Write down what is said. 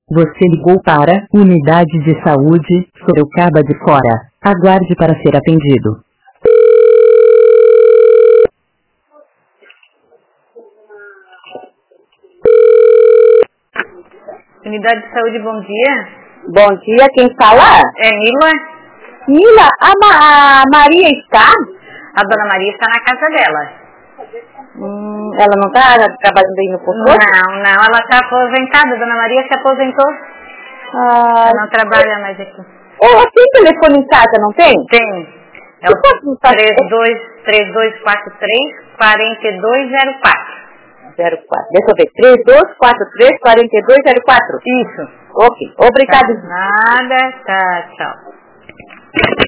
Você ligou para Unidade de Saúde, Sorocaba de Fora. Aguarde para ser atendido. Unidade de Saúde, bom dia. Bom dia, quem fala? É Mila? Mila, a Maria está? A dona Maria está na casa dela. Ela não está trabalhando aí no posto? Não, ela está aposentada. A dona Maria se aposentou. Ela não trabalha mais aqui. Ela tem telefone em casa, não tem? Tem. É o 3243-4204. 04. Deixa eu ver. 3243-4204. Isso. Ok. Obrigado. Nada. Tá, tchau.